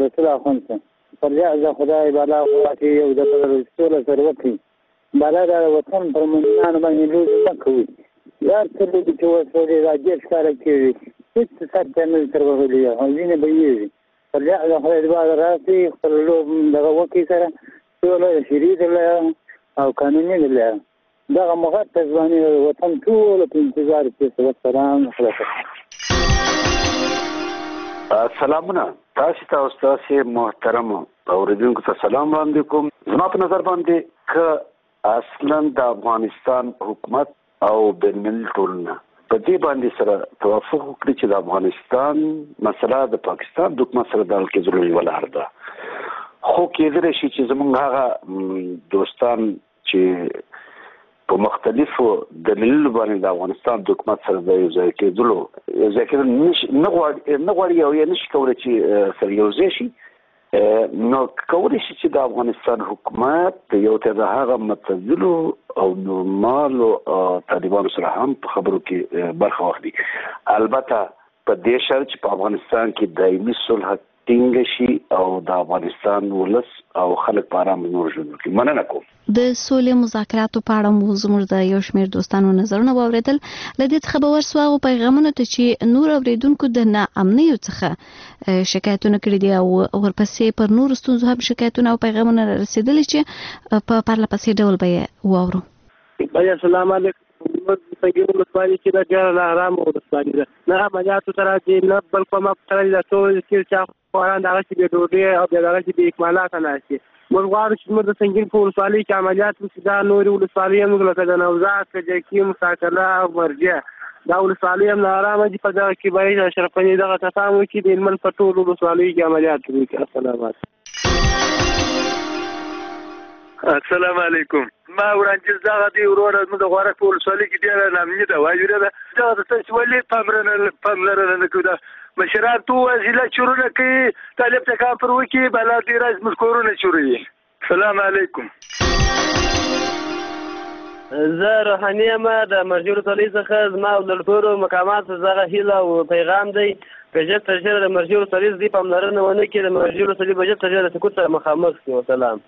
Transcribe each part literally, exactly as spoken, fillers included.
رسول اخوند پریا ز خدای بالا خواته یو د رسول سره وکي بالا د وطن پر مؤمنانو باندې لوز مکوي یا تر دې چې وسوي راځي ښکار کوي هیڅ څه نه تر وغلی او ځینې به یې پریا ز خدای بالا راځي خپل لوب دغه وکي سره ټول شریعت له او قانوني له دغه مغت ځواني وطن ټول په انتظار کې والسلام علیکم. سلامونه تاسو ته او تاسو محترم اوریدونکو ته سلام وړاندې کوم. زما په نظر باندې که اصلا د افغانستان حکومت او بین المللي ټولنه په دې باندې سره توافق وکړي چې د افغانستان مسله د پاکستان د حکومت سره د حل کېدلو یوه لار ده، خو کېدلی شي چې زموږ هغه دوستان چې په مختلفو دلیلونو باندې د افغانستان د حکومت سره د یو ځای کېدلو یو ځای کېدل نه غواړي او یا نشي کولی چې سره یو ځای شي، نو کولی شي چې د افغانستان حکومت د یو ته د هغه معتدلو او نورمالو طالبانو سره هم په خبرو کې برخه واخلي، البته په دې شرط چې په افغانستان کې دایمي صلح ټینګ شي او د افغانستان ولس او خلک په ارام نور ژوند وکړي. مننه کوم. د سولې مذاکراتو په اړه مو زموږ د یو شمېر دوستانو نظرونه واورېدل. له دې څخه به ورسو هغو پیغامونو ته چې نور اورېدونکو د ناامنیو څخه شکایتونه کړي دي او ورپسې پر نورو ستونزو هم شکایتونه او پیغامونه رسېدلي چې په پرله پسې ډول به یې واورو. السلام علیکم. څنګه ولسوالي چې د ډېر آرام ولسوالي ده، نه عملیاتو سره چې نه بل کومه سره د ټول کې چې خواران دغه چې د ډوډۍ او دغه چې د اکمالات نه شي. موږ غواړو چې موږ د سنگین په ولسوالۍ کې عملیات وشي، دا نورې ولسوالۍ هم لکه د نوزاد، کجکي، مساکله او مرجع دا ولسوالۍ هم ناارامه دي. په دغه کې باید اشرف غني دغه تفاهم وکړي د هلمند په ټولو ولسوالیو کې عملیات وکړي. السلام علیکم. السلام علیکم. ما وړاندیز دغه دی وروره زموږ د غوړک په ولسوالۍ کې ډېره ناامني ده، وایي ده دغه د تاسو ولې پاملرنه پاملرنه نه کوي. مشران تو وسیله چورونه کوي، طالب ته کافر وکړي، بلا دې راز موږ کورونه چوروي. السلام علیکم. زه روحاني یم د مرجع ولسوالۍ څخه. زما او د ټولو مقاماتو دغه هیله او پیغام دی که ژر تر ژره د مرجع ولسوالۍ دې پاملرنه ونه کړي، د مرجع ولسوالۍ به ژر تر ژره د سقوط سره مخامخ شي. وسلام.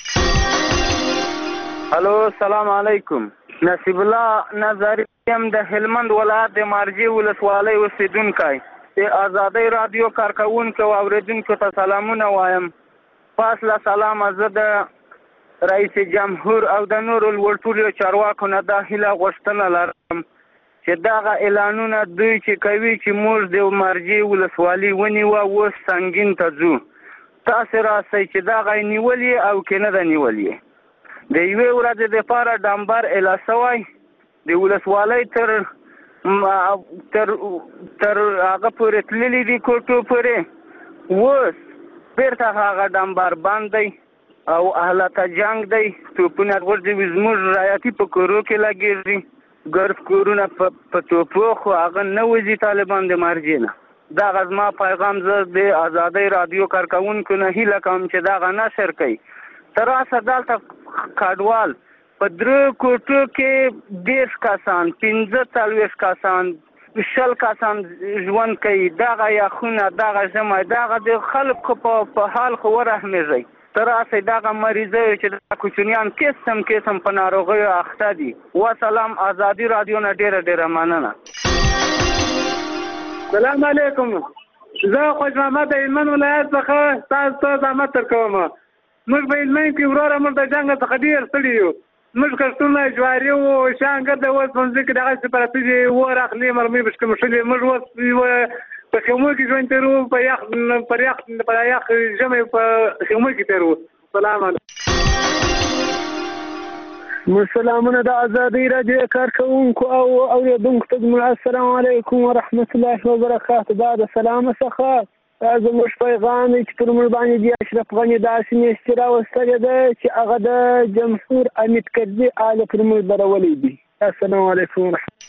الو السلام علیکم. نصیب الله نظری یم د هلمند ولایت د مرجع ولسوالۍ اوسیدونکی. د آزادۍ رادیو کارکوونکو او اورېدونکو ته سلامونه وایم. پاس له سلامه زه د رئیس جمهور او د نورو لوړ چارواکو نه دا هیله غوښتنه لرم چې دغه اعلانونه دوی چې کوي چې موږ د مرجع ولسوالۍ ونیوه، اوس سنګین ته ځو. تاسې راسئ چې دغه یې نیولې او که نه ده نیولې. د یوې ورځې دپاره ډمبر اعلان شوی د ولسوالۍ تر تر تر هغه پورې تللي دي کوټو پورې، اوس بیرته هغه ډمبر بند دی او اهلته جنګ دی. توپونه غورځوي، زموږ رایتي په کورو کې لګېږي، ګرف کورونه په توپو، خو هغه نه وځي طالبان د مرجع نه. دغه زما پیغام زه د آزادۍ رادیو کارکوونکو نه هیله کوم چې دغه نشر کوي. تر اوسه دلته کډوال په درې کوټو کې دېرش کسان، پنځه څلوېښت کسان، شل کسان ژوند کوي. دغه یخونه، دغه ژمی، دغه د خلکو په حال خو ورحمېږئ. تر اوسه دغه مریضیو چې د کوچنیان قسم قسم په ناروغیو اخته دي. وسلام. آزادي رادیو نه ډېره ډېره مننه. سلام علیکم. زه خوش محمد د هلمند ولایت څخه تاسو ته زحمت درکوم. موږ په هلمند کې وروره موږ د جنګ څخه ډېر ستړي یو. موږ کښتونه جواري وو، شانګر د اوس په ځمکه کې دغسې پراته دي، اور اخلي، مرمۍ بشکې مښلې. موږ اوس په خیمو کې ژوند تېروو، په یخ پر یخ په یخ ژمی په خیمو کې تېروو. سلام علیکم. مسلمانه د آزادۍ رادیو کارکوونکو او اورېدونکو ته زموږ السلام علیکم ورحمت الله وبرکاته. دا د سلامه څخه زموږ پیغام دی چې پر موږ باندې د اشرف غني داسې نیستي راوستلې ده چې هغه د جمهور حمید کرزي آله پر موږ درولی دي. السلام علیکم ورحمت.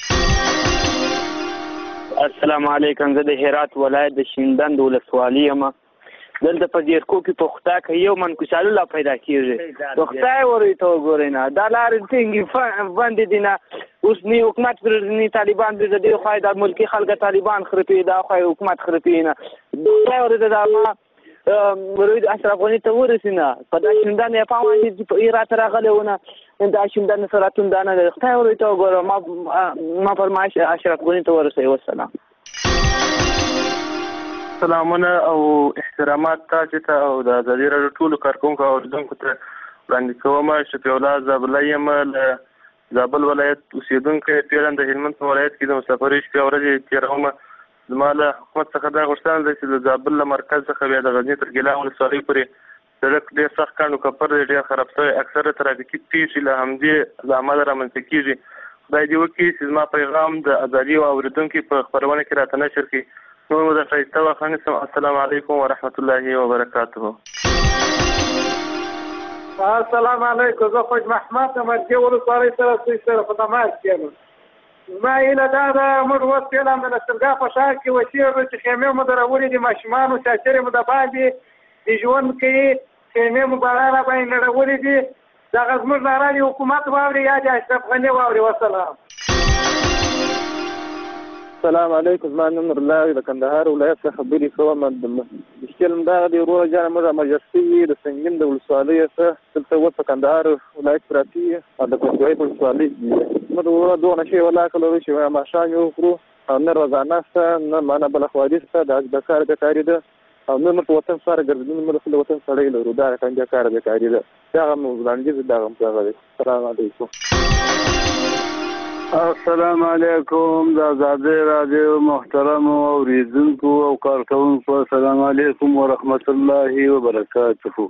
السلام علیکم. زه د هرات ولایت د شینډند ولسوالۍ یم. دلته په دیرکو کې په خطا کې یو منکوسالو لا پیدا کېږي. په خدای ورې ته وګورئ نه، دا لارې ټینګې بندې دي نه. اوس نه حکومت نه طالبان د دې خوا د ملکي خلکو طالبان خرپي، دا خوا حکومت خرپي نه. خدای ورې ته دا ما روی اشرف غني ته ورسېنه په دا شیندانې یې پام وایي چې په راته راغلی ونه دا شیندانې سره توندانه دی خدای ورې ته وګوره ما ما فرمایش اشرف غني ته ورسوي والسلام. سلامونه او احترامات تاسو ته او د ازادي راډیو ټولو کارکونکو او اوریدونکو ته وړاندې کوم. شفیع الله زابلي یم له زابل ولایت اوسېدونکی پیران د هلمند په ولایت کې د مسافرۍ شپې ورځې تېروم. زما له حکومت څخه دا غوښتنه ده چې د زابل له مرکز څخه بیا د غزني تر ګیلان ولسوالۍ پورې سړک ډېر سخت کاڼ او کپر دی ډېر خراب شوی. اکثره ترافیکي پیښې له همدې له امله رامنځته کېږي. خدای دې وکړي چې زما پیغام د ازادي او اورېدونکي په خپرونه کې راته نشر کړي. نور مو د ښایسته وخت نیسم. السلام علیکم ورحمت الله وبرکاته. السلام علیکم. زه خوش محمد یم چې ولسوالۍ سره سوی سره په تماس کې یم. زما هیله دا ده موږ اوس فعلا د نسترګاه په ښار کې وسیږو چې خیمې مو درولې دي ماشومانو چاچرې مو د باندې د ژوند کوي خیمې مو باران باندې نړولې دي. دغه زموږ ناره د حکومت واوري یا د اشرف غني واوري. وسلام. السلام علیکم. زما نوم نورالله د کندهار ولایت څخه خبرې کوم. مشکل همدغه دی وروره جانه موږ امرجستي د سنګین د ولسوالۍ څخه دلته اوس په کندهار ولایت پراته یو او د پنجوایي په ولسوالۍ موږ وروره دغه شی ولاکه لرو چې ماښام یې وخورو او نه روزانه شته نه معنا بله خواري شته. دا د کار بیکاري ده او نه موږ په وطن سره ګرځېدلو موږ خپل وطن سړی لرو. دا کنجه کار بیکاري ده. دغه مو وړاندیز دغه هم دغه دی. السلام علیکم. السلام علیکم. د ازادي راډیو محترم اوریدونکو او کارکونکو السلام علیکم ورحمت الله وبرکاته.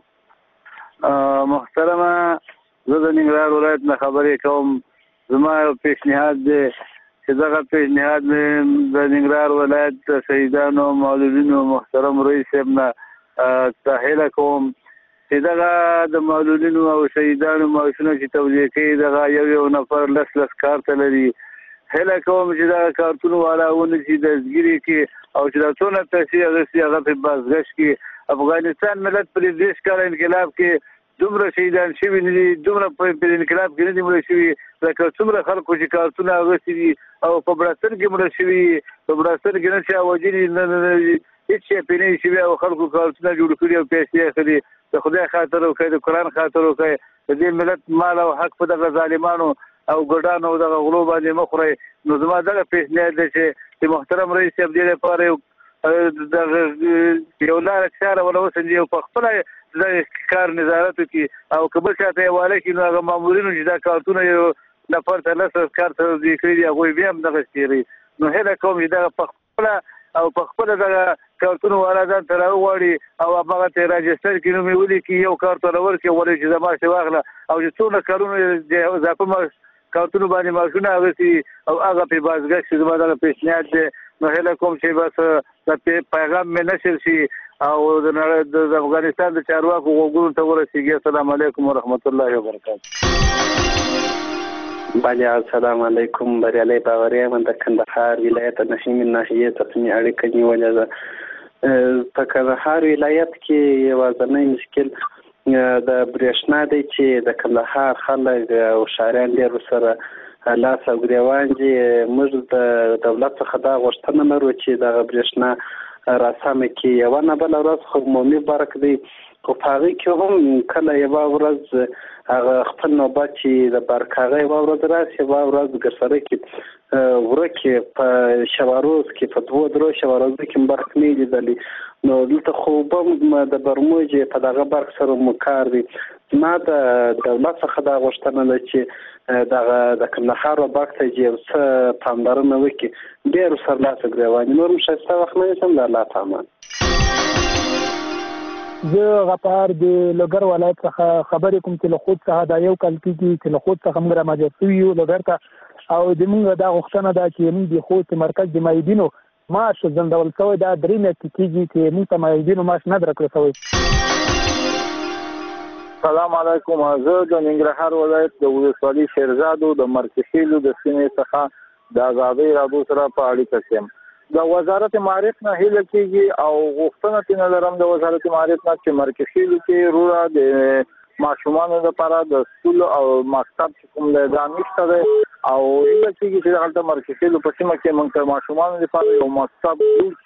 محترمه زه د ننګرهار ولایت نه خبرې کوم. زما یو پیشنهاد دی چې دغه پیشنهاد مې د ننګرهار ولایت د شهیدانو مولودینو محترم رئیس صاحب نه تحویل کوم چې دغه د مولودینو او شهیدانو معاشونه چې توزیع کوي دغه یو یو نفر لس لس کارته لري. هیله کوم چې دغه کارتونو والا ونیسي دستګیري کړي او چې دا څونه پیسې اخیستي هغه په بازګشت کړي. افغانستان ملت په دېرش کاله انقلاب کې دومره شهیدان شوي نه دي دومره په انقلاب کې نه دي مړه شوي لکه څومره خلکو چې کارتونه اخیستي دي او په بړستن کې مړه شوي. په بړستن کې نه چا وژلي نه هېڅ شی پرې نه شوي او خلکو کارتونه جوړ کړي او پیسې اخلي. د خدای خاطر وکړئ د قرآن خاطر وکړئ. د دې ملت مال او حق په دغه ظالمانو او ګډانو او دغه غلو باندې مه خورئ. نو زما دغه پیشنهاد دی چې محترم رئیس صاحب دې لپاره یو دغه یو لاره چاره ونه وسنجي او په خپله د کار نظارت وکړي او که بل چا ته یې واله کړي نو هغه مامورینو چې دا کارتونه یو نفر ته لس کار توزیع کړي دي هغوی بیا هم دغسې تېروي. نو هیله کوم چې دغه په خپله او په خپله دغه کارتونو والا ځان ته راوغواړي او هماغه ته یې راجسټر کړي نوم یې ولیکي یو کارت ورله ورکړي غواړي چې زما شې واخله او چې څونه کارونه د اضافه کارتونو باندې معاشونه اخیستي او هغه پرې بازګشت شي. زما دغه پیشنهاد دی. نو هیله کوم چې بس د پیغام مې نشر شي او د افغانستان د چارواکو غوږونو ته ورسېږي. السلام علیکم ورحمت الله وبرکاته. بله السلام علیکم. بریالی باوري یم د کندهار ولایت د نهمې ناحیې تصمیم اړیکه نیولې ده. په کندهار ولایت کې یوازینی مشکل د برېښنا دی چې د کندهار خلک او ښاریان ډېر ورسره لاس او ګرېوان دي. موږ د دولت څخه دا غوښتنه لرو چې دغه برېښنا راسمه کړي. یوه نه بله ورځ خو عمومي برق دی خو په هغې کې هم کله یوه ورځ هغه خپل نوبت چې د برق هغه یوه ورځ راشي یوه ورځ ګرسره کې ورکې په شواروز کې په دوو درو شواروزو کې برق نه لیدلی. نو دلته خو به د برموج په دغه برق سره مو کار دی. زما د دولت څخه دا غوښتنه ده چې دغه د کندهار و برق ته چې یو څه پاملرنه وکړي ډېر ورسره لاس ګرېوان. نور هم ښایسته وخت نه نیسم. د الله په امان. زه غفار د لوګر ولایت څخه خبرې کوم چې له خود څخه دا یو کال کېږي چې له خود څخه موږ رامجر شوي یو لوګر ته او د موږ دا غوښتنه ده چې موږ د خوست مرکز د معیدینو معاش ځنډول شوی دا درې میاشتې کېږي چې موږ ته معیدینو معاش نه درکړل شوی. سلام علیکم. زه د ننګرهار ولایت د ولسوالۍ شیرزادو د مرکزیلو د سیمې څخه د ازادۍ راډیو سره په اړیکه کې یم. د وزارت معارف نه هیله کېږي او غوښتنه ترې لرم د وزارت معارف نه چې مرکزیلو کې روره د ماشومانو لپاره د سکول او مکتب چې کوم دی دا نشته دی او هیله کېږي چې هلته مرکزیلو په سیمه کې موږ ته ماشومانو لپاره یو مکتب جوړ شي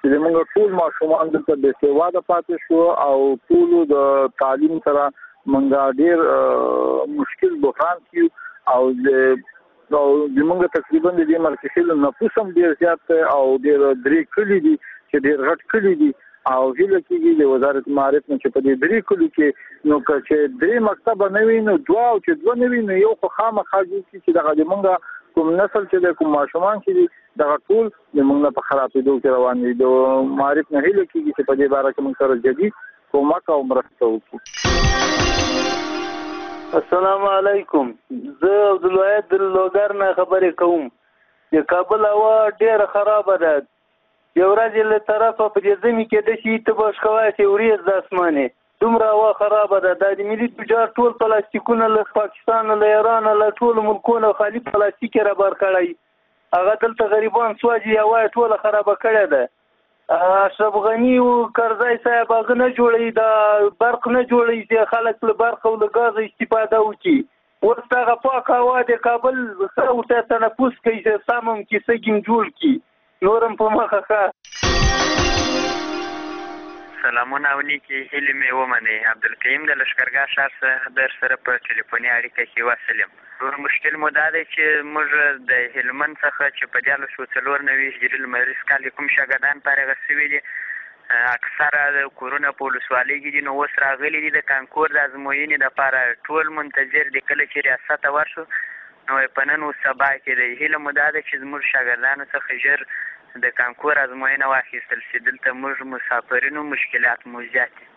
چې موږ ټول ماشومان د بې سواده پاتې شو او ټول د تعلیم سره موږ ډیر مشکل بحران کې او د او موږ تقریبا د دې مرکزي نفوس هم ډیر زیات او ډیر درې کلی دي چې ډیر غټ کلی دي او هله کېږي د وزارت معارف نه چې په دې درې کلی کې نو چې درې مکتب نه وي نو دوا او چې دوا نه وي نو یو خو خامخا دي چې دغه د موږ کوم نسل چې د کوم ماشومان چې دغه ټول د موږ په خرابېدو کې روان دي د معارف نه هله کېږي چې په دې باره کې موږ سره جدي کومک او مرسته وکړو. السلام علیکم. زه عبدالواحد لوګر نه خبرې کوم. د کابل هوا ډیره خرابه ده. یو ورځ له طرفه په دې ځمې کې د شي ته بشکوای چې وریځ د اسمانه دومره هوا خرابه ده. د ملي تجار ټول پلاستیکونه له پاکستان له ایران له ټول ملکونو خالي پلاستیک را بار کړی. هغه دلته غریبان سواجي هوا ټول خرابه کړی ده. اشرف غنی او کرزی صاحب هغه نه جوړي د برق نه جوړي چې خلک له برق او له غاز استفاده وکړي. ورته پاک هوا د کابل سره ورته تنفس کوي چې سمم کې سګم جوړ کی نورم په مخه ښه. سلامونه او نیکی هیلې مې ومنئ. عبدالکریم د لښکرګاه ښار څخه در سره په ټلیفوني اړیکه کې وصل یم. مشکل مو دا دی چې موږ د هلمند څخه چې په دیارلس سوه څلور نوي هجري لمریز کال کوم شاګردان فارغه سوي دي اکثره د کورونه په ولسوالۍ کې دي نو اوس راغلي دي د کانکور د ازموینې دپاره ټول منتظر دي کله چې ریاست ته ورشو نو په نن او سبا کې دی. هیله مو دا ده چې زموږ شاګردانو څخه ژر د کانکور ازموینه واخیستل شي. دلته موږ مسافرینو مشکلات مو زیات دي.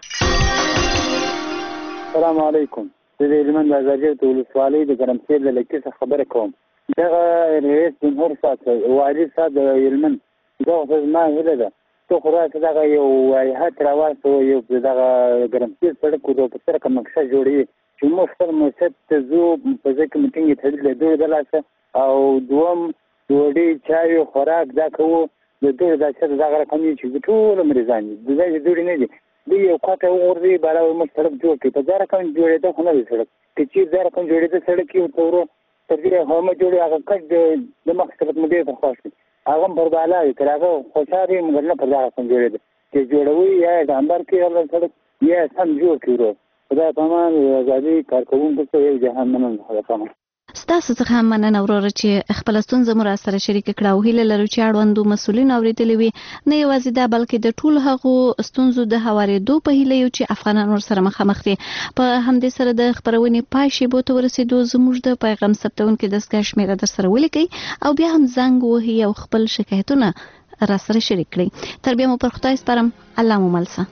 السلام علیکم. زه د هلمند د ازادیو د ولسوالۍ د ګرمسیر د لکې څخه خبرې کوم. دغه رئیس جمهور صاحب والي صاحب د هلمند دغه خو زما هیله ده ته خو راسه دغه یو هیات راواستوه یو دغه ګرمسیر سړک ورو په سره کوم نقشه جوړوي چې موږ خپل مسجد ته ځو په ځای کې میټینګ یې تړلی دوی د لاسه او دوم ډوډۍ چای خوراک دا کوو د دوی دا چې دغه رقم یې چې ټول مریضان دي د ځای چې دوی نه دي دوی یو خواته وغورځي بالا موږ سړک جوړ کړي په دا رقم جوړېده خو نه دی سړک که چېر دا رقم جوړېده سړک یې ورته ورو تر دې هغه جوړي هغه کټ د مخ سړک مو ډېر خوښ دي هغه هم پر بالا وي تر هغه خوشحال وي مګر نه پر دا رقم جوړېده چې جوړوي یا یې ډامبر کړي هغه سړک یا یې سم جوړ کړي ورو خدای پامان د ازادي کارکوونکو ته یو جهان مننه خدای پامان. ستاسو څخه هم مننه وروره چې خپله ستونزه مو راسره شریکه کړه او هیله لرو چې اړوندو مسؤلینو اورېدلې وي نه یوازې دا بلکې د ټولو هغو ستونزو د هوارېدو په هیله یو چې افغانان ورسره مخامخ دي. په همدې سره د خپرونې پای شیبو ته ورسېدو زموږ د پیغام ثبتونکي دستګاه شمېره در سره ولیکئ او بیا هم زنګ وهئ او خپل شکایتونه راسره شریک کړئ. تر بیا مو پر خدای سپارم. الله مو ملسه.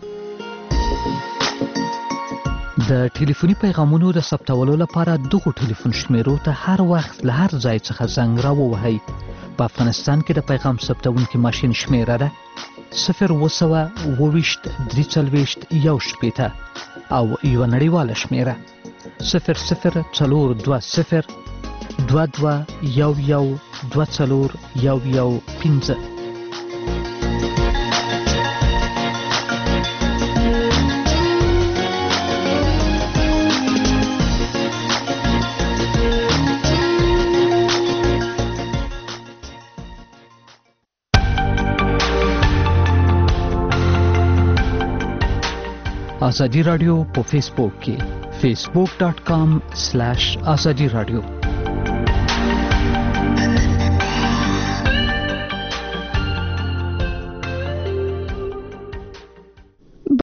د ټلیفوني پیغامونو د ثبتولو لپاره دغو ټلیفون شمیرو ته هر وخت له هر ځای څخه زنګ راووهئ. په افغانستان کې د پیغام ثبتونکي ماشین شمیره ده صفر اوه سوه اوه ویشت درې څلوېښت یو شپېته او یوه نړیواله شمیره صفر صفر څلور دوه صفر دوه دوه یو یو دوه څلور یو یو پنځه. آزادی رادیو په فیسبوک کې facebook dot com slash azadi radio